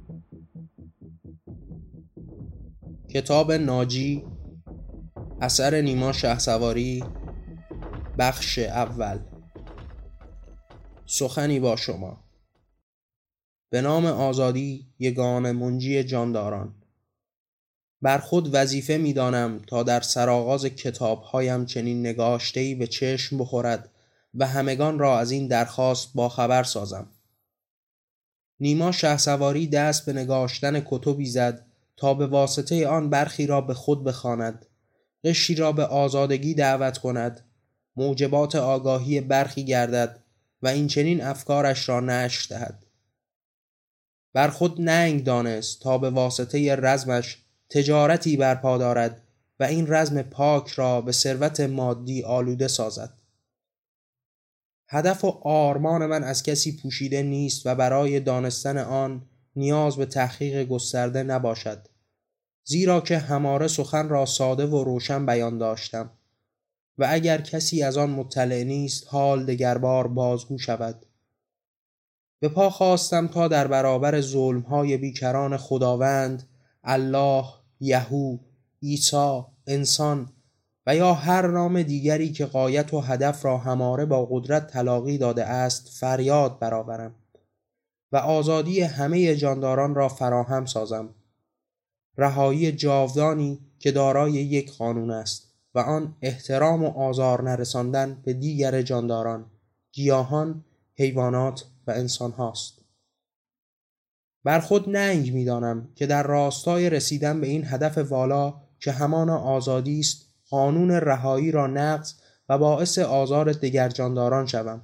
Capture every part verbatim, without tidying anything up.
کتاب ناجی، اثر نیما شهسواری، بخش اول. سخنی با شما. به نام آزادی یگانه منجی جانداران. بر خود وظیفه می دانم تا در سرآغاز کتابهایم چنین نگاشته‌ای به چشم بخورد و همگان را از این درخواست باخبر سازم. نیما شهسواری دست به نگاشتن کتبی زد تا به واسطه آن برخی را به خود بخواند، قشری را به آزادگی دعوت کند، موجبات آگاهی برخی گردد و این چنین افکارش را نشر دهد. بر خود ننگ دانست تا به واسطه رزمش تجارتی برپا دارد و این رزم پاک را به ثروت مادی آلوده سازد. هدف و آرمان من از کسی پوشیده نیست و برای دانستن آن نیاز به تحقیق گسترده نباشد، زیرا که هماره سخن را ساده و روشن بیان داشتم و اگر کسی از آن مطلع نیست حال دگربار بازگو شود. به پا خواستم تا در برابر ظلم‌های بیکران خداوند، الله، یهو، عیسی، انسان و یا هر نام دیگری که غایت و هدف را هماره با قدرت تلاقی داده است فریاد برآورم و آزادی همه جانداران را فراهم سازم. رهایی جاودانی که دارای یک قانون است و آن احترام و آزار نرساندن به دیگر جانداران، گیاهان، حیوانات و انسان هاست. بر خود ننگ می دانم که در راستای رسیدن به این هدف والا که همان آزادی است قانون رهایی را نقض و باعث آزار دیگر جانداران شوم.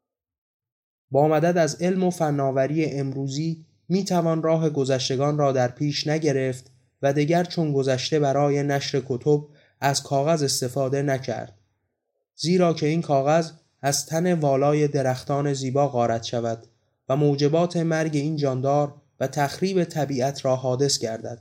با مدد از علم و فناوری امروزی می توان راه گذشتگان را در پیش نگرفت و دیگر چون گذشته برای نشر کتب از کاغذ استفاده نکرد، زیرا که این کاغذ از تن والای درختان زیبا غارت شود و موجبات مرگ این جاندار و تخریب طبیعت را حادث گردد.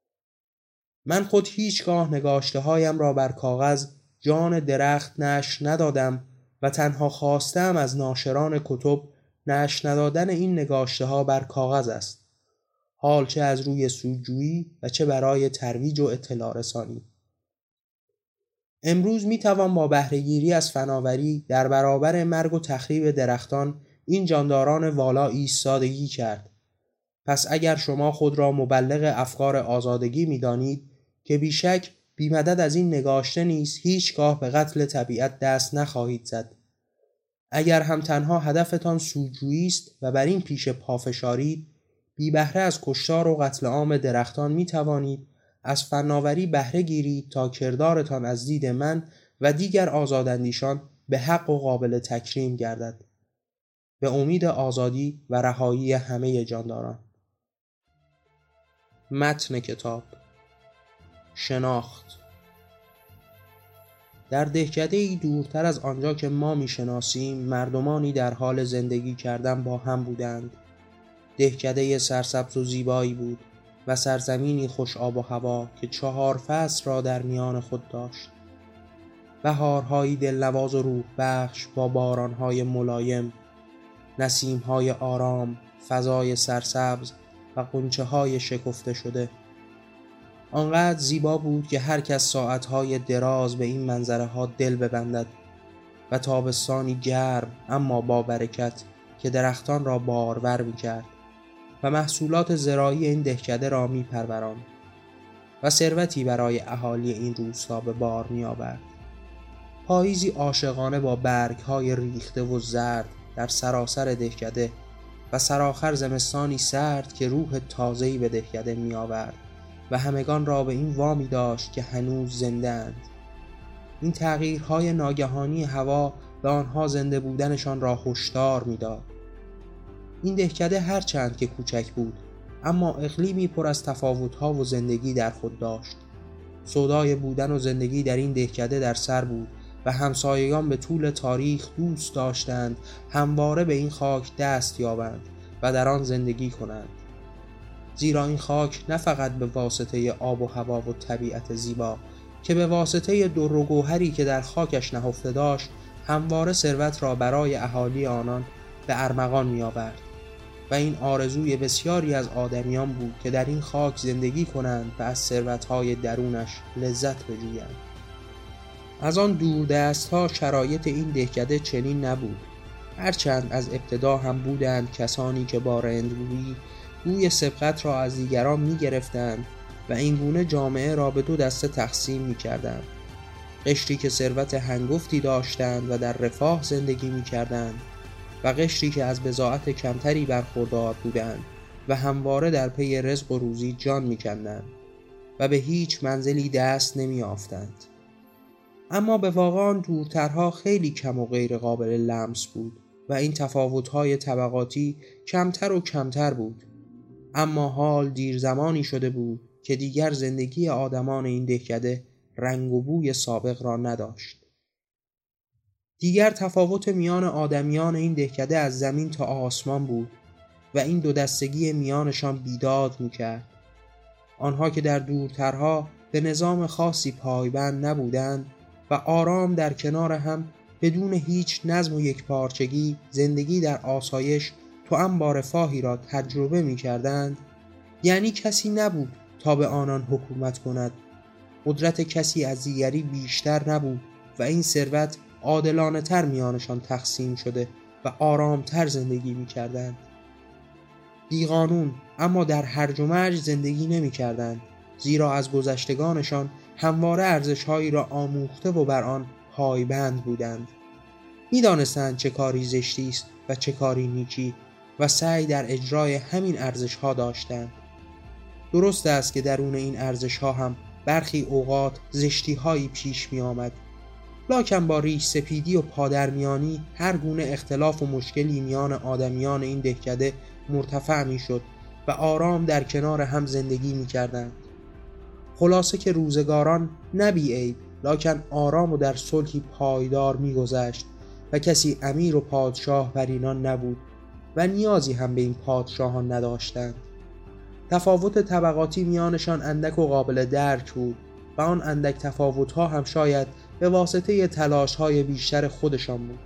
من خود هیچگاه نگاشته هایم را بر کاغذ جان درخت نشر ندادم و تنها خواستم از ناشران کتب نشر ندادن این نگاشته ها بر کاغذ است، حال چه از روی سودجویی و چه برای ترویج و اطلاع رسانی. امروز می توان با بهره‌گیری از فناوری در برابر مرگ و تخریب درختان این جانداران والا ایستادگی کرد. پس اگر شما خود را مبلغ افکار آزادگی می دانید که بیشک بی مدد از این نگاشته نیز هیچگاه به قتل طبیعت دست نخواهید زد. اگر هم تنها هدفتان سودجویی است و بر این پیش پافشارید، بی بهره از کشتار و قتل عام درختان می توانید از فناوری بهره گیرید تا کردارتان از دید من و دیگر آزاداندیشان به حق و قابل تکریم گردد. به امید آزادی و رهایی همه جانداران. متن کتاب. شناخت. در دهکده‌ای دورتر از آنجا که ما می‌شناسیم مردمانی در حال زندگی کردن با هم بودند. دهکده سرسبز و زیبایی بود و سرزمینی خوش آب و هوا که چهار فصل را در میان خود داشت. بهارهایی دلنواز و روح بخش با بارانهای ملایم، نسیمهای آرام، فضای سرسبز و غنچه‌های شکفته شده. آنقدر زیبا بود که هر کس ساعتهای دراز به این منظره ها دل ببندد و تابستانی گرم اما با برکت که درختان را بارور می‌کرد و محصولات زراعی این دهکده را می‌پروراند و ثروتی برای اهالی این روستا به بار می‌آورد. پاییزی عاشقانه با برگ‌های ریخته و زرد در سراسر دهکده و سرآخر زمستانی سرد که روح تازه‌ای به دهکده می‌آورد و همگان را به این وامی داشت که هنوز زنده اند. این تغییرهای ناگهانی هوا به آنها زنده بودنشان را هشدار می‌داد. این دهکده هرچند که کوچک بود اما اقلیمی پر از تفاوت‌ها و زندگی در خود داشت. سودای بودن و زندگی در این دهکده در سر بود و همسایگان به طول تاریخ دوست داشتند همواره به این خاک دست یابند و در آن زندگی کنند، زیرا این خاک نه فقط به واسطه آب و هوا و طبیعت زیبا که به واسطه در و گوهری که در خاکش نهفته داشت همواره ثروت را برای اهالی آنان به ارمغان می آورد و این آرزوی بسیاری از آدمیان بود که در این خاک زندگی کنند و از ثروت‌های درونش لذت بجویند. از آن دوردست‌ها شرایط این دهکده چنین نبود، هرچند از ابتدا هم بودند کسانی که با رندرویی بوی سبقت را از دیگران می گرفتند و این گونه جامعه را به دو دسته تقسیم می کردند: قشری که ثروت هنگفتی داشتند و در رفاه زندگی می کردند و قشری که از بضاعت کمتری برخوردار بودند و همواره در پی رزق و روزی جان می کندند و به هیچ منزلی دست نمی یافتند. اما به واقع آن دورترها خیلی کم و غیر قابل لمس بود و این تفاوت‌های طبقاتی کمتر و کمتر بود. اما حال دیر زمانی شده بود که دیگر زندگی آدمان این دهکده رنگ و بوی سابق را نداشت. دیگر تفاوت میان آدمیان این دهکده از زمین تا آسمان بود و این دو دستگی میانشان بیداد میکرد. آنها که در دورترها به نظام خاصی پایبند نبودند و آرام در کنار هم بدون هیچ نظم و یکپارچگی زندگی در آسایش توأم با رفاهی را تجربه می کردند، یعنی کسی نبود تا به آنان حکومت کند، قدرت کسی از دیگری بیشتر نبود و این ثروت عادلانه تر میانشان تقسیم شده و آرام تر زندگی می کردند. بی قانون اما در هرج و مرج زندگی نمی کردند، زیرا از گذشتگانشان همواره ارزش‌هایی را آموخته و بر آن پایبند بودند. می دانستند چه کاری زشتی است و چه کاری نیکی و سعی در اجرای همین ارزش‌ها داشتند. درست است که درون این ارزش‌ها هم برخی اوقات زشتی‌هایی پیش می آمد، لکن با ریش سپیدی و پادرمیانی هر گونه اختلاف و مشکلی میان آدمیان این دهکده مرتفع می شد و آرام در کنار هم زندگی می کردند. خلاصه که روزگاران نه بی عیب لکن آرام و در صلحی پایدار می گذشت و کسی امیر و پادشاه بر اینان نبود و نیازی هم به این پادشاهان نداشتند. تفاوت طبقاتی میانشان اندک و قابل درک بود و آن اندک تفاوت‌ها هم شاید به واسطه تلاش‌های بیشتر خودشان بود.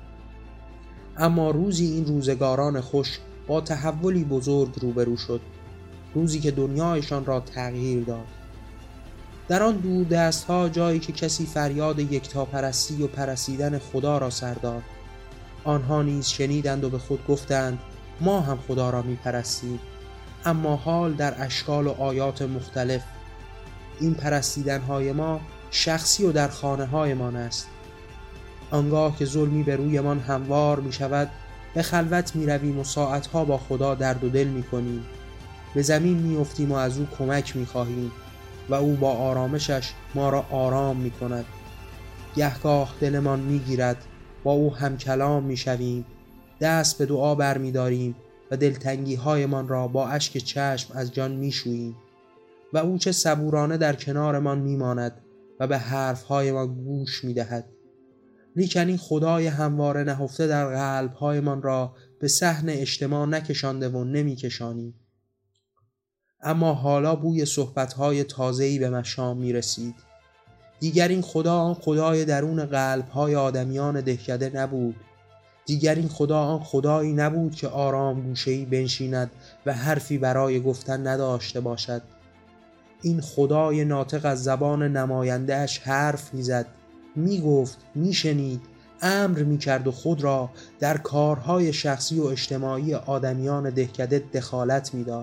اما روزی این روزگاران خوش با تحولی بزرگ روبرو شد، روزی که دنیایشان را تغییر داد. در آن دور دست‌ها جایی که کسی فریاد یکتاپرستی و پرستیدن خدا را سر داد، آنها نیز شنیدند و به خود گفتند ما هم خدا را می‌پرستیم، اما حال در اشکال و آیات مختلف. این پرستیدن‌های ما شخصی و در خانه‌هایمان است. آنگاه که ظلمی به رویمان هموار می‌شود، به خلوت می‌رویم و ساعتها با خدا درد و دل می‌کنیم. به زمین می‌افتیم و از او کمک می‌خواهیم و او با آرامشش ما را آرام می‌کند. گهگاه دلمان می‌گیرد، با او هم کلام می‌شویم، دست به دعا برمی‌داریم و دلتنگی‌هایمان را با اشک چشم از جان می‌شوییم و او چه صبورانه در کنارمان می‌ماند و به حرف‌هایمان گوش می‌دهد. لیکن این خدای همواره نهفته در قلب‌هایمان را به صحن اجتماع نکشانده و نمی‌کشانیم. اما حالا بوی صحبت‌های تازه‌ای به مشام می‌رسید. دیگر این خدا آن خدای درون قلب‌های آدمیان دهکده نبود. دیگر این خدا آن خدایی نبود که آرام گوشه‌ای بنشیند و حرفی برای گفتن نداشته باشد. این خدای ناطق از زبان نماینده‌اش حرف می‌زد، می‌گفت، می‌شنید، امر می‌کرد و خود را در کارهای شخصی و اجتماعی آدمیان دهکده دخالت می‌داد.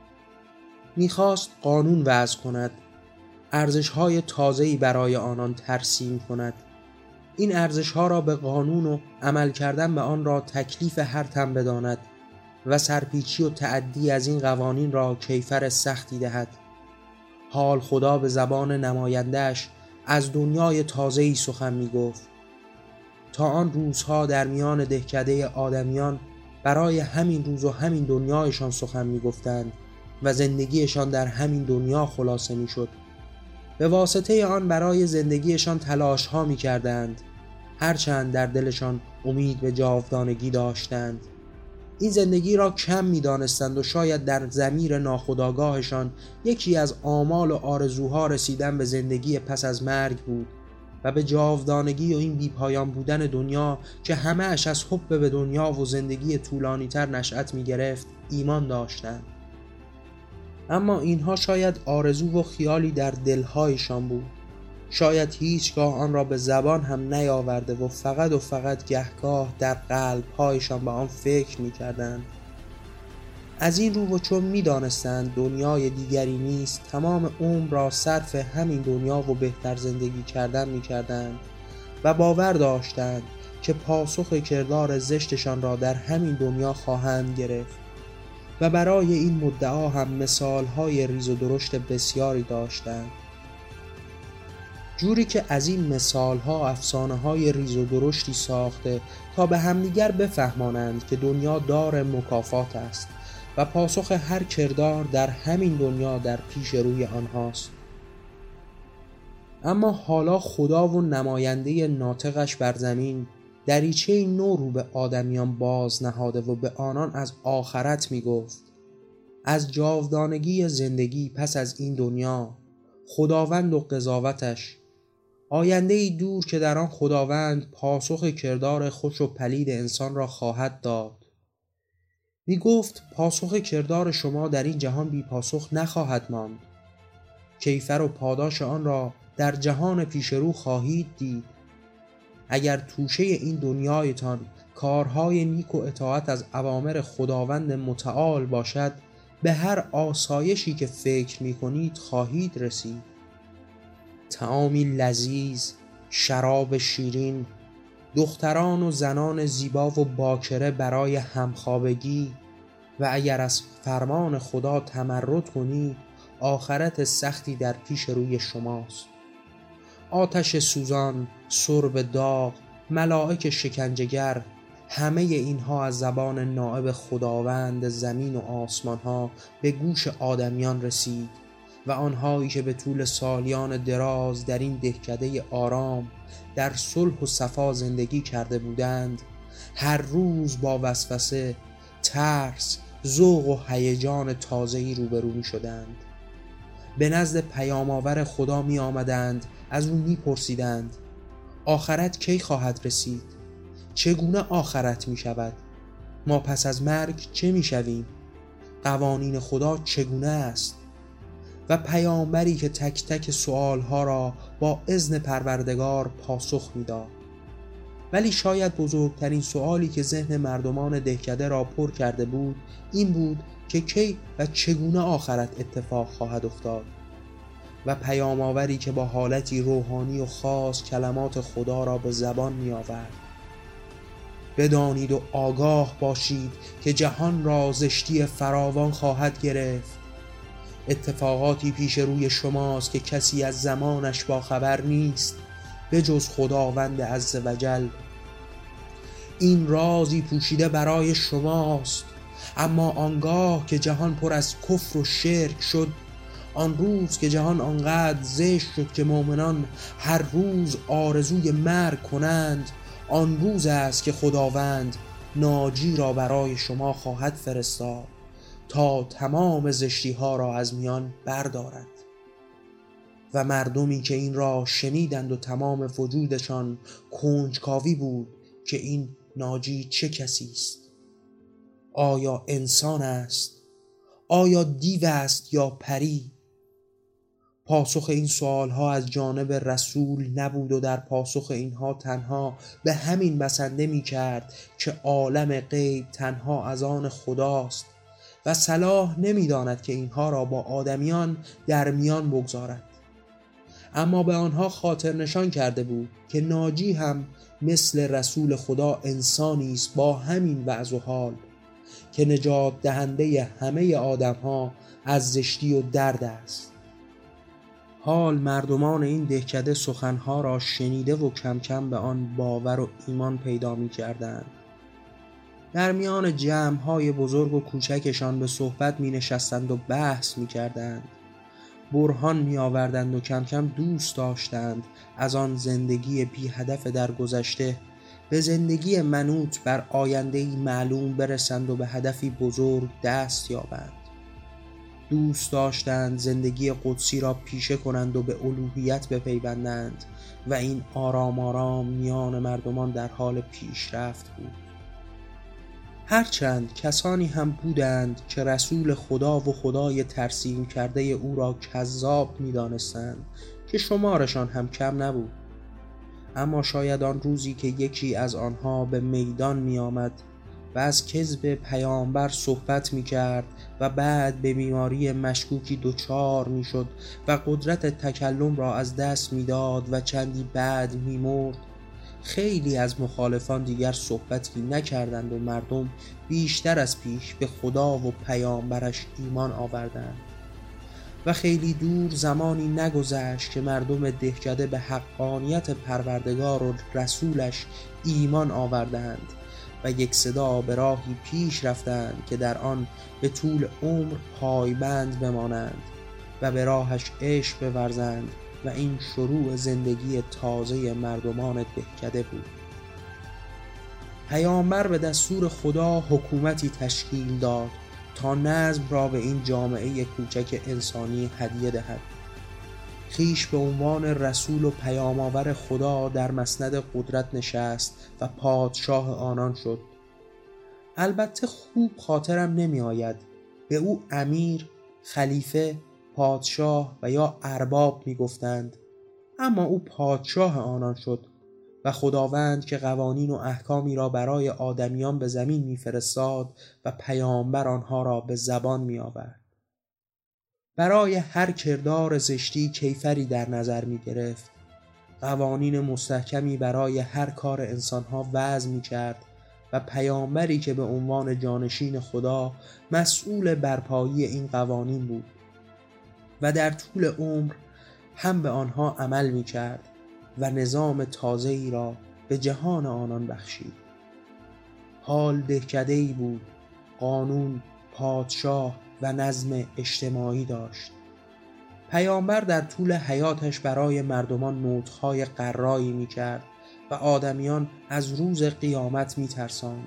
می‌خواست قانون وضع کند، ارزش‌های تازه‌ای برای آنان ترسیم کند. این ارزش‌ها را به قانون و عمل کردن به آن را تکلیف هر تن بداند و سرپیچی و تعدی از این قوانین را کیفر سختی دهد. حال خدا به زبان نماینده‌اش از دنیای تازه‌ای سخن می‌گفت. تا آن روزها در میان دهکده آدمیان برای همین روز و همین دنیایشان سخن می‌گفتند و زندگیشان در همین دنیا خلاصه می‌شد. به واسطه آن برای زندگیشان تلاش‌ها می‌کردند، هرچند در دلشان امید به جاودانگی داشتند. این زندگی را کم می‌دانستند و شاید در ضمیر ناخودآگاهشان یکی از آمال و آرزوها رسیدن به زندگی پس از مرگ بود و به جاودانگی و این بیپایان بودن دنیا که همه اش از حب به دنیا و زندگی طولانی تر نشأت می گرفت ایمان داشتند. اما اینها شاید آرزو و خیالی در دلهایشان بود، شاید هیچگاه آن را به زبان هم نیاورده و فقط و فقط گهگاه در قلبهایشان به آن فکر می کردند. از این رو و چون می دانستند دنیای دیگری نیست، تمام عمر را صرف همین دنیا و بهتر زندگی کردن می کردند و باور داشتند که پاسخ کردار زشتشان را در همین دنیا خواهند گرفت و برای این مدعا هم مثالهای ریز و درشت بسیاری داشتند، جوری که از این مثالها افسانه‌های ریز و درشتی ساخته تا به همدیگر بفهمانند که دنیا دار مکافات است و پاسخ هر کردار در همین دنیا در پیش روی آنهاست. اما حالا خدا و نماینده ناطقش بر زمین دریچه نو رو به آدمیان باز نهاده و به آنان از آخرت می گفت، از جاودانگی زندگی پس از این دنیا، خداوند و قضاوتش، آینده‌ای دور که در آن خداوند پاسخ کردار خوش و پلید انسان را خواهد داد. می گفت پاسخ کردار شما در این جهان بی پاسخ نخواهد ماند. کیفر و پاداش آن را در جهان پیش رو خواهید دید. اگر توشه این دنیایتان کارهای نیک و اطاعت از اوامر خداوند متعال باشد، به هر آسایشی که فکر می کنید خواهید رسید. طعامی لذیذ، شراب شیرین، دختران و زنان زیبا و باکره برای همخوابگی و اگر از فرمان خدا تمرد کنید آخرت سختی در پیش روی شماست. آتش سوزان، سرب داغ، ملائک شکنجهگر، همه اینها از زبان نائب خداوند زمین و آسمان ها به گوش آدمیان رسید و آنهایی که به طول سالیان دراز در این دهکده آرام در صلح و صفا زندگی کرده بودند، هر روز با وسوسه، ترس، ذوق و هیجان تازه‌ای روبرو می شدند. به نزد پیام‌آور خدا می آمدند، از او می پرسیدند آخرت کی خواهد رسید؟ چگونه آخرت می شود؟ ما پس از مرگ چه می شویم؟ قوانین خدا چگونه است؟ و پیامبری که تک تک سؤالها را با اذن پروردگار پاسخ می داد. ولی شاید بزرگترین سؤالی که ذهن مردمان دهکده را پر کرده بود این بود که کی و چگونه آخرت اتفاق خواهد افتاد. و پیام‌آوری که با حالتی روحانی و خاص کلمات خدا را به زبان می آورد: بدانید و آگاه باشید که جهان را زشتی فراوان خواهد گرفت. اتفاقاتی پیش روی شماست که کسی از زمانش با خبر نیست به جز خداوند عزوجل. این رازی پوشیده برای شماست، اما آنگاه که جهان پر از کفر و شرک شد، آن روز که جهان آنقدر زشت شد که مؤمنان هر روز آرزوی مرگ کنند، آن روز است که خداوند ناجی را برای شما خواهد فرستاد تا تمام زشتی ها را از میان بردارد. و مردمی که این را شنیدند و تمام وجودشان کنجکاوی بود که این ناجی چه کسی است؟ آیا انسان است؟ آیا دیو است یا پری؟ پاسخ این سوال ها از جانب رسول نبود و در پاسخ اینها تنها به همین بسنده می کرد که عالم غیب تنها از آن خداست و صلاح نمی داند که اینها را با آدمیان در میان بگذارد. اما به آنها خاطر نشان کرده بود که ناجی هم مثل رسول خدا انسانی است با همین وضع و حال که نجات دهنده همه آدم ها از زشتی و درد است. حال مردمان این دهکده سخنها را شنیده و کم کم به آن باور و ایمان پیدا می کردند. در میان جمع‌های بزرگ و کوچکشان به صحبت می نشستند و بحث می کردند. برهان می آوردند و کم کم دوست داشتند از آن زندگی بی هدف در گذشته به زندگی منوط بر آینده‌ای معلوم برسند و به هدفی بزرگ دست یابند. دوست داشتند زندگی قدسی را پیشه کنند و به الوهیت بپیوندند و این آرام آرام میان مردمان در حال پیشرفت بود. هرچند کسانی هم بودند که رسول خدا و خدای ترسیم کرده او را کذاب می دانستند که شمارشان هم کم نبود، اما شاید آن روزی که یکی از آنها به میدان می آمد و از کذب پیامبر صحبت می کرد و بعد به بیماری مشکوکی دچار می شد و قدرت تکلم را از دست می داد و چندی بعد می مرد، خیلی از مخالفان دیگر صحبتی نکردند و مردم بیشتر از پیش به خدا و پیامبرش ایمان آوردند و خیلی دور زمانی نگذشت که مردم دهکده به حقانیت پروردگار و رسولش ایمان آوردند و یک صدا به راهی پیش رفتند که در آن به طول عمر پایبند بمانند و به راهش عشق بورزند و این شروع زندگی تازه مردمان دهکده بود. پیامبر به دستور خدا حکومتی تشکیل داد تا نظم را به این جامعه کوچک انسانی هدیه دهد. خیش به عنوان رسول و پیام‌آور خدا در مسند قدرت نشست و پادشاه آنان شد. البته خوب خاطرم نمی آید به او امیر، خلیفه، پادشاه و یا ارباب می گفتند، اما او پادشاه آنان شد و خداوند که قوانین و احکامی را برای آدمیان به زمین می فرستاد و پیامبر آنها را به زبان می آورد. برای هر کردار زشتی کیفری در نظر می گرفت، قوانین مستحکمی برای هر کار انسانها وضع می کرد و پیامبری که به عنوان جانشین خدا مسئول برپایی این قوانین بود و در طول عمر هم به آنها عمل می کرد و نظام تازه‌ای را به جهان آنان بخشید. حال دهکده‌ای بود، قانون، پادشاه و نظم اجتماعی داشت. پیامبر در طول حیاتش برای مردمان نطق‌های قرایی می کرد و آدمیان از روز قیامت می ترساند.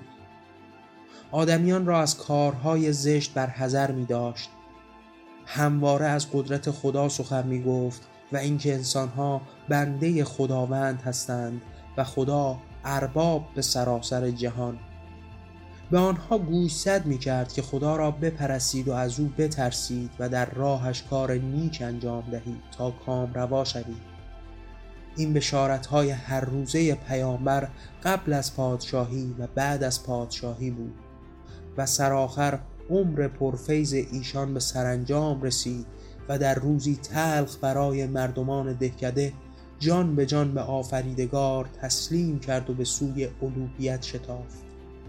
آدمیان را از کارهای زشت برحذر می داشت. همواره از قدرت خدا سخن می گفت و اینکه انسانها بنده خداوند هستند و خدا ارباب به سراسر جهان. به آنها گوشزد می کرد که خدا را بپرستید و از او بترسید و در راهش کار نیک انجام دهید تا کامروا شوید. این بشارت‌های هر روزه پیامبر قبل از پادشاهی و بعد از پادشاهی بود و سرآخر عمر پرفیض ایشان به سرانجام رسید و در روزی تلخ برای مردمان دهکده جان به جان به آفریدگار تسلیم کرد و به سوی الوهیت شتافت.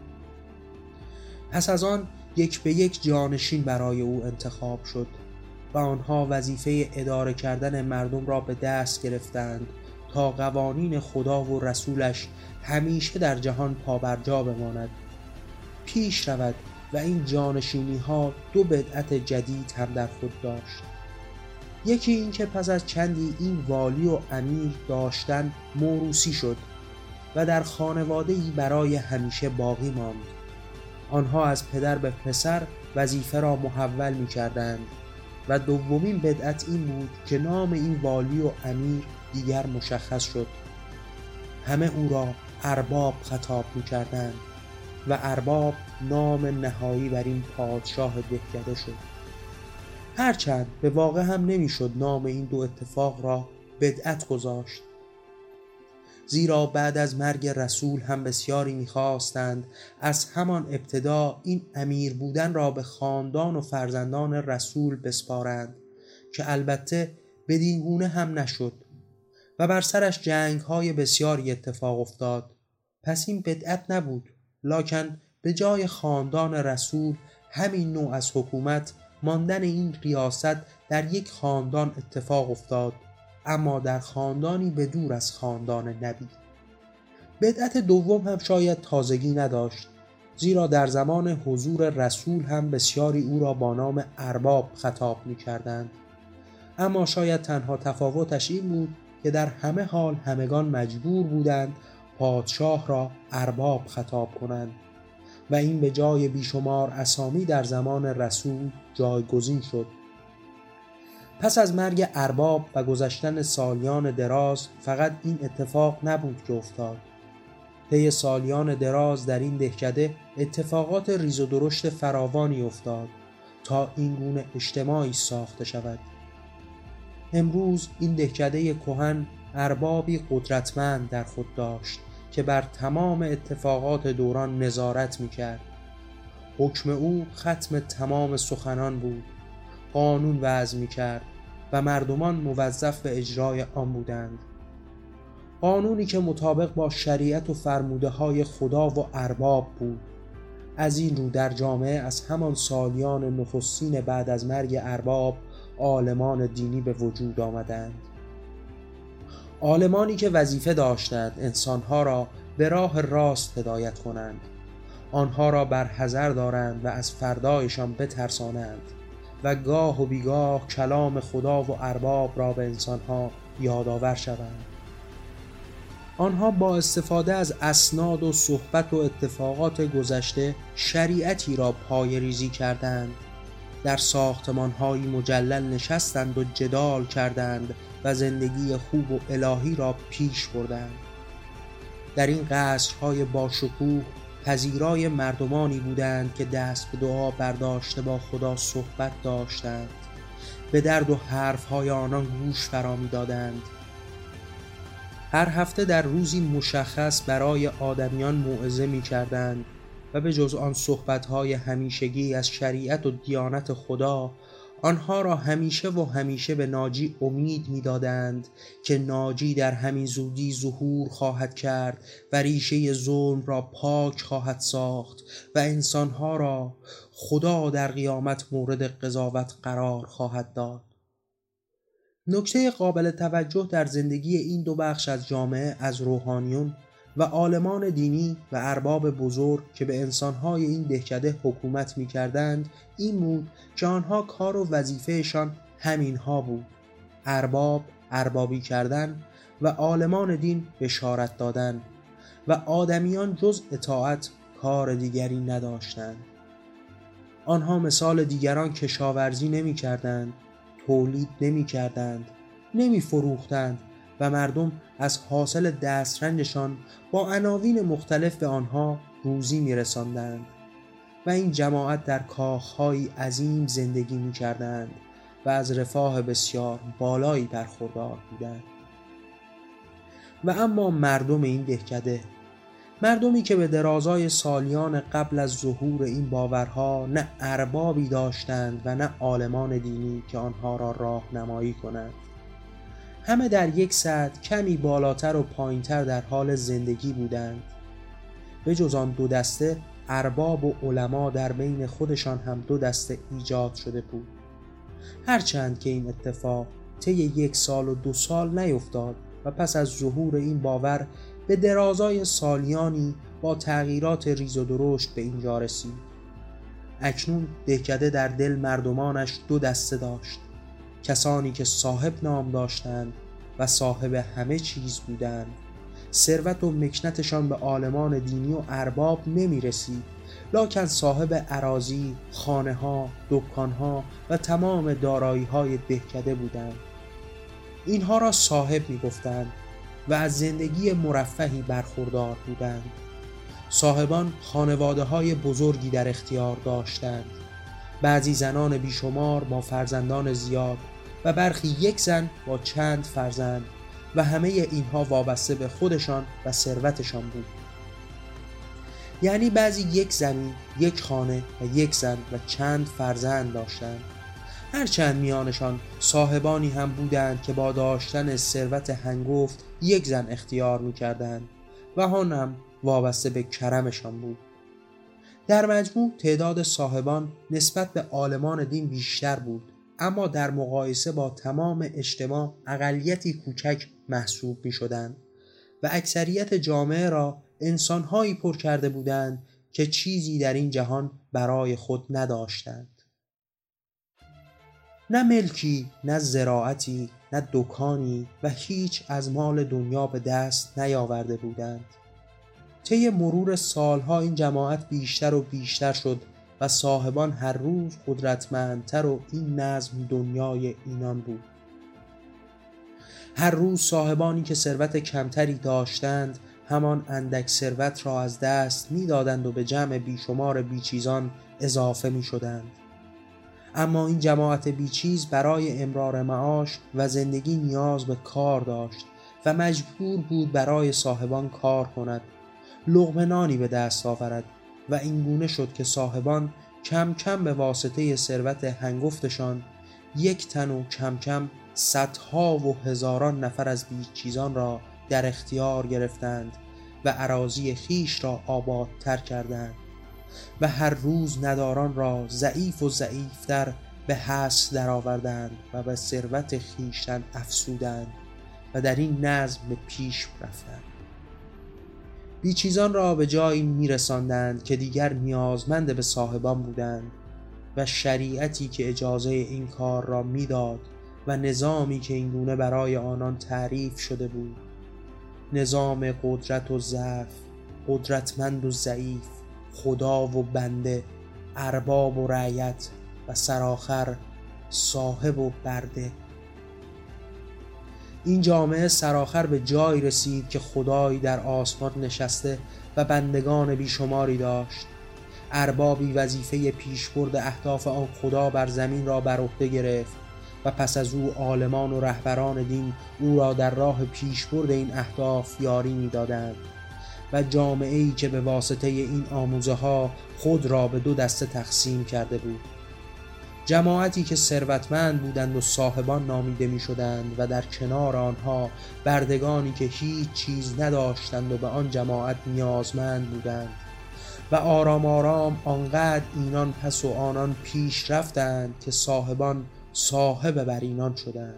پس از آن یک به یک جانشین برای او انتخاب شد و آنها وظیفه اداره کردن مردم را به دست گرفتند تا قوانین خدا و رسولش همیشه در جهان پابرجا بماند، پیش رود و این جانشینی ها دو بدعت جدید هم در خود داشت. یکی این که پس از چندی این والی و امیر داشتن موروثی شد و در خانواده‌ای برای همیشه باقی ماند. آنها از پدر به پسر وظیفه را محول می کردند و دومین بدعت این بود که نام این والی و امیر دیگر مشخص شد. همه او را ارباب خطاب می کردند و ارباب نام نهایی بر این پادشاه دهکده شد. هرچند به واقع هم نمی شد نام این دو اتفاق را بدعت گذاشت، زیرا بعد از مرگ رسول هم بسیاری می‌خواستند از همان ابتدا این امیر بودن را به خاندان و فرزندان رسول بسپارند که البته بدین گونه هم نشد و بر سرش جنگ‌های بسیاری اتفاق افتاد. پس این بدعت نبود، لکن به جای خاندان رسول همین نوع از حکومت، ماندن این ریاست در یک خاندان اتفاق افتاد، اما در خاندانی به دور از خاندان نبی. بدعت دوم هم شاید تازگی نداشت، زیرا در زمان حضور رسول هم بسیاری او را با نام ارباب خطاب می کردند. اما شاید تنها تفاوتش این بود که در همه حال همگان مجبور بودند پادشاه را ارباب خطاب کنند و این به جای بیشمار اسامی در زمان رسول جایگزین شد پس از مرگ ارباب و گذشتن سالیان دراز فقط این اتفاق نبود که افتاد. طی سالیان دراز در این دهکده اتفاقات ریز و درشت فراوانی افتاد تا این گونه اجتماعی ساخته شود. امروز این دهکده کهن اربابی قدرتمند در خود داشت که بر تمام اتفاقات دوران نظارت می‌کرد. حکم او ختم تمام سخنان بود، قانون وضع می‌کرد و مردمان موظف به اجرای آن بودند. قانونی که مطابق با شریعت و فرموده‌های خدا و ارباب بود. از این رو در جامعه از همان سالیان نخستین بعد از مرگ ارباب عالمان دینی به وجود آمدند. عالمانی که وظیفه داشتند انسانها را به راه راست هدایت کنند، آنها را بر حذر دارند و از فردایشان بترسانند و گاه و بیگاه کلام خدا و ارباب را به انسانها یادآور شوند. آنها با استفاده از اسناد و صحبت و اتفاقات گذشته شریعتی را پایه‌ریزی کردند. در ساختمان‌های مجلل نشستند و جدال کردند و زندگی خوب و الهی را پیش بردند. در این قصرهای باشکوه پذیرای مردمانی بودند که دست به دعا برداشته با خدا صحبت داشتند. به درد و حرفهای آنان گوش فرا می‌دادند. هر هفته در روزی مشخص برای آدمیان موعظه می‌کردند و به جز آن صحبت‌های همیشگی از شریعت و دیانت خدا، آنها را همیشه و همیشه به ناجی امید می‌دادند که ناجی در همین زودی ظهور خواهد کرد و ریشه ظلم را پاک خواهد ساخت و انسانها را خدا در قیامت مورد قضاوت قرار خواهد داد. نکته قابل توجه در زندگی این دو بخش از جامعه از روحانیون و عالمان دینی و ارباب بزرگ که به انسانهای این دهکده حکومت می کردند این بود که آنها کار و وظیفهشان همینها بود: ارباب اربابی کردن و عالمان دین بشارت دادن و آدمیان جز اطاعت کار دیگری نداشتند. آنها مثال دیگران کشاورزی نمی کردند، تولید نمی کردند، نمی فروختند و مردم از حاصل دسترنجشان با عناوین مختلف به آنها روزی می رساندند و این جماعت در کاخهای عظیم زندگی می کردند و از رفاه بسیار بالایی برخوردار بودند. و اما مردم این دهکده، مردمی که به درازای سالیان قبل از ظهور این باورها نه اربابی داشتند و نه عالمان دینی که آنها را راهنمایی کنند، همه در یک سطح کمی بالاتر و پایینتر در حال زندگی بودند. به جز آن دو دسته، ارباب و علما در بین خودشان هم دو دسته ایجاد شده بود. هرچند که این اتفاق طی یک سال و دو سال نیفتاد و پس از ظهور این باور به درازای سالیانی با تغییرات ریز و درشت به اینجا رسید. اکنون دهکده در دل مردمانش دو دسته داشت: کسانی که صاحب نام داشتند و صاحب همه چیز بودند. ثروت و مکنتشان به عالمان دینی و ارباب نمی رسید، لکن صاحب اراضی، خانه ها، دکان ها و تمام دارایی های دهکده بودند. اینها را صاحب می گفتند و از زندگی مرفهی برخوردار بودند. صاحبان خانواده های بزرگی در اختیار داشتند، بعضی زنان بیشمار با فرزندان زیاد و برخی یک زن با چند فرزند و همه اینها وابسته به خودشان و ثروتشان بود. یعنی بعضی یک زمین، یک خانه و یک زن و چند فرزند داشتند. هرچند میانشان صاحبانی هم بودند که با داشتن ثروت هنگفت یک زن اختیار می‌کردند و آن هم وابسته به کرمشان بود. در مجموع تعداد صاحبان نسبت به عالمان دین بیشتر بود، اما در مقایسه با تمام اجتماع اقلیتی کوچک محسوب می شدند و اکثریت جامعه را انسانهایی پر کرده بودند که چیزی در این جهان برای خود نداشتند. نه ملکی، نه زراعتی، نه دکانی و هیچ از مال دنیا به دست نیاورده بودند. طی مرور سالها این جماعت بیشتر و بیشتر شد و صاحبان هر روز قدرتمندتر و این نظم دنیای اینان بود. هر روز صاحبانی که ثروت کمتری داشتند همان اندک ثروت را از دست می دادند و به جمع بیشمار بیچیزان اضافه می شدند. اما این جماعت بیچیز برای امرار معاش و زندگی نیاز به کار داشت و مجبور بود برای صاحبان کار کند، لقمه نانی به دست آورد و اینگونه شد که صاحبان کم کم به واسطه ثروت هنگفتشان یک تن و کم کم صدها و هزاران نفر از بیچیزان را در اختیار گرفتند و اراضی خیش را آبادتر کردند و هر روز نداران را ضعیف و ضعیفتر به حصر درآوردند و به ثروت خیشتن افزودند و در این نظم به پیش رفتند. بیچیزان را به جایی میرساندند که دیگر نیازمند به صاحبان بودند و شریعتی که اجازه این کار را میداد و نظامی که اینگونه برای آنان تعریف شده بود، نظام قدرت و ضعف، قدرتمند و ضعیف، خدا و بنده، ارباب و رعیت و سرآخر صاحب و برده. این جامعه سرآخر به جای رسید که خدایی در آسمان نشسته و بندگان بیشماری داشت. اربابی وظیفه پیشبرد اهداف آن خدا بر زمین را بر عهده گرفت و پس از او عالمان و رهبران دین او را در راه پیشبرد این اهداف یاری می‌دادند و جامعه‌ای که به واسطه این آموزه ها خود را به دو دسته تقسیم کرده بود. جماعتی که ثروتمند بودند و صاحبان نامیده می شدند و در کنار آنها بردگانی که هیچ چیز نداشتند و به آن جماعت نیازمند بودند و آرام آرام آنقدر اینان پس و آنان پیش رفتند که صاحبان صاحب بر اینان شدند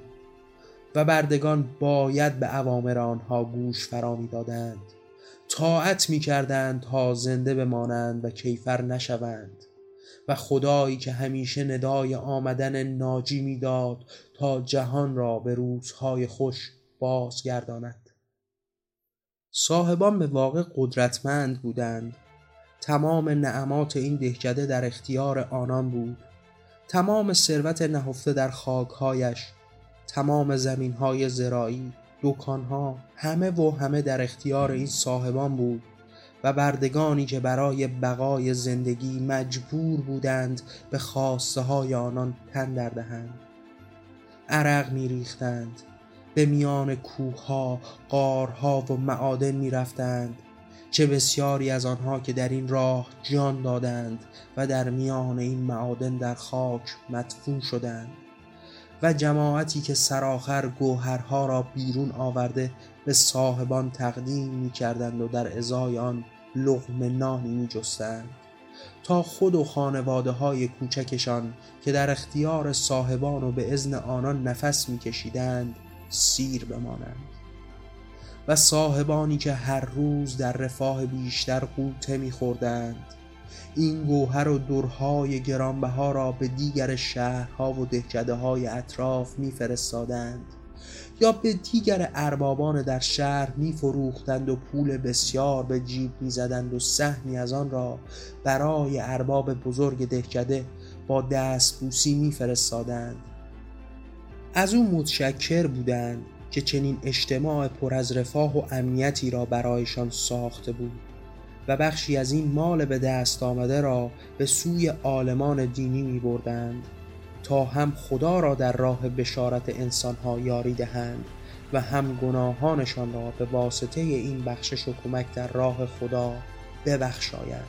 و بردگان باید به اوامر آنها گوش فرا می دادند، طاعت می کردند تا زنده بمانند و کیفر نشوند و خدایی که همیشه ندای آمدن ناجی می داد تا جهان را به روزهای خوش بازگرداند. صاحبان به واقع قدرتمند بودند. تمام نعمات این دهکده در اختیار آنان بود. تمام ثروت نهفته در خاکهایش، تمام زمینهای زراعی، دکانها، همه و همه در اختیار این صاحبان بود و بردگانی که برای بقای زندگی مجبور بودند به خواسته های آنان تن در دهند. عرق می ریختند، به میان کوهها، غارها و معادن می رفتند، چه بسیاری از آنها که در این راه جان دادند و در میان این معادن در خاک مدفون شدند و جماعتی که سرآخر گوهرها را بیرون آورده به صاحبان تقدیم می کردند و در ازای آن لقمه نانی می جستند تا خود و خانواده های کوچکشان که در اختیار صاحبان و به اذن آنان نفس می کشیدند سیر بمانند و صاحبانی که هر روز در رفاه بیشتر غوطه می خوردند این گوهر و درهای گرانبها را به دیگر شهرها و دهکده های اطراف می فرستادند یا به دیگر اربابان در شهر می فروختند و پول بسیار به جیب می زدند و سهمی از آن را برای ارباب بزرگ دهکده با دستبوسی می فرستادند. از او متشکر بودند که چنین اجتماع پر از رفاه و امنیتی را برایشان ساخته بود و بخشی از این مال به دست آمده را به سوی عالمان دینی می بردند تا هم خدا را در راه بشارت انسانها یاری دهند و هم گناهانشان را به واسطه این بخشش و کمک در راه خدا ببخشایند.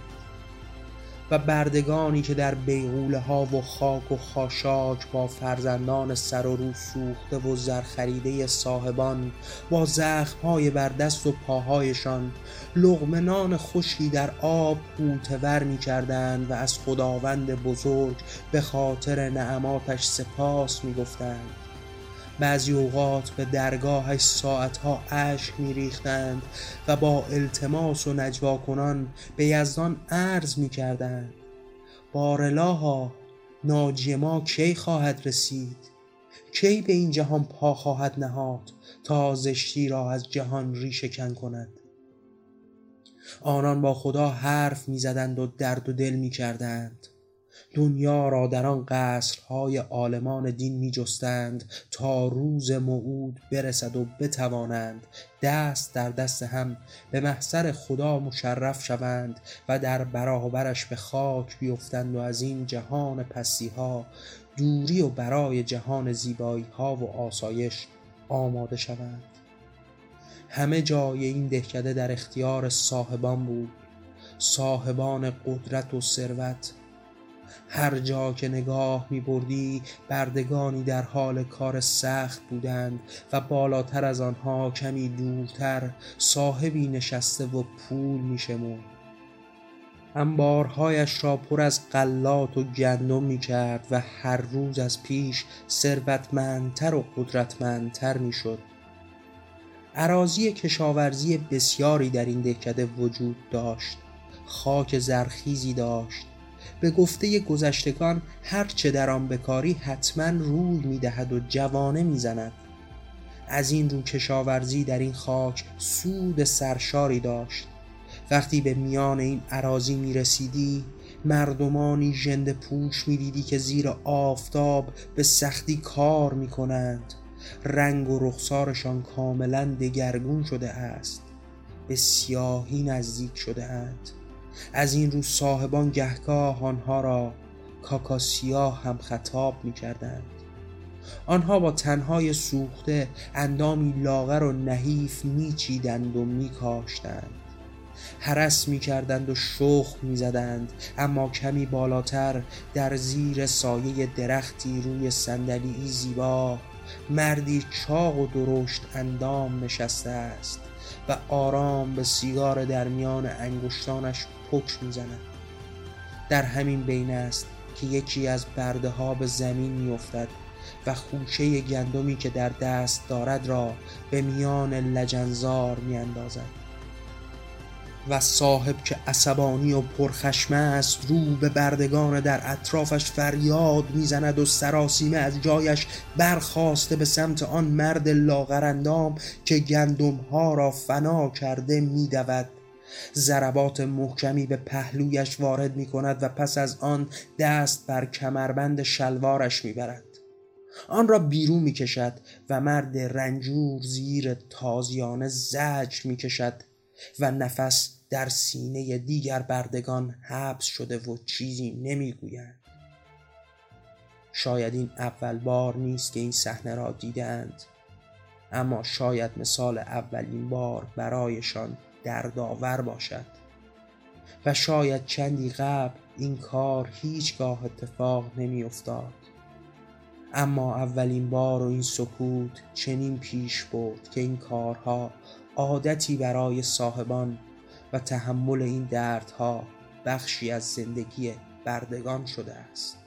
و بردگانی که در بیغوله ها و خاک و خاشاک با فرزندان سر و رو سوخته و زرخریده صاحبان با زخمهای بر دست و پاهایشان لقمه نان خشکی در آب غوطه‌ور می کردند و از خداوند بزرگ به خاطر نعماتش سپاس می گفتند. بعضی اوقات به درگاهش ساعتها اشک می ریختند و با التماس و نجوا کنان به یزدان عرض می کردند بارالها ناجی ما کی خواهد رسید؟ کی به این جهان پا خواهد نهاد تا زشتی را از جهان ریشه کن کند؟ آنان با خدا حرف می زدند و درد و دل می کردند. دنیا را در آن قصرهای عالمان دین می جستند تا روز موعود برسد و بتوانند دست در دست هم به محضر خدا مشرف شوند و در برابرش به خاک بیفتند و از این جهان پستی ها دوری و برای جهان زیبایی ها و آسایش آماده شوند. همه جای این دهکده در اختیار صاحبان بود، صاحبان قدرت و ثروت. هر جا که نگاه می بردی بردگانی در حال کار سخت بودند و بالاتر از آنها کمی دورتر صاحبی نشسته و پول می شمرد. انبارهایش را پر از غلات و گندم می کرد و هر روز از پیش ثروتمندتر و قدرتمندتر می شد. اراضی کشاورزی بسیاری در این دهکده وجود داشت، خاک زرخیزی داشت. به گفته گذشتگان هر چه در آن بکاری حتما روی می دهد و جوانه می زند. از این رو کشاورزی در این خاک سود سرشاری داشت. وقتی به میان این اراضی می رسیدی مردمانی ژنده پوش می دیدی که زیر آفتاب به سختی کار می کنند. رنگ و رخسارشان کاملا دگرگون شده است، به سیاهی نزدیک شده اند. از این رو صاحبان گهگاه آنها را کاکاسیاه هم خطاب می کردند. آنها با تنهای سوخته اندامی لاغر و نحیف می چیدند و می کاشتند، هرس می کردند و شخم می زدند. اما کمی بالاتر در زیر سایه درختی روی صندلی زیبا مردی چاق و درشت اندام نشسته است و آرام به سیگار در میان انگشتانش پک می زند. در همین بین است که یکی از برده ها به زمین می افتد و خوشه گندمی که در دست دارد را به میان لجنزار می اندازد و صاحب که عصبانی و پرخشمه است رو به بردگان در اطرافش فریاد میزند و سراسیمه از جایش برخاسته به سمت آن مرد لاغرندام که گندم ها را فنا کرده میدود. ضربات محکمی به پهلویش وارد می کند و پس از آن دست بر کمربند شلوارش می برد. آن را بیرون می کشد و مرد رنجور زیر تازیانه زجر می کشد و نفس در سینه دیگر بردگان حبس شده و چیزی نمی گویند. شاید این اول بار نیست که این صحنه را دیدند، اما شاید مثال اولین بار برایشان دردآور باشد و شاید چندی قبل این کار هیچگاه اتفاق نمی افتاد، اما اولین بار و این سکوت چنین پیش برد که این کارها عادتی برای صاحبان و تحمل این دردها بخشی از زندگی بردگان شده است.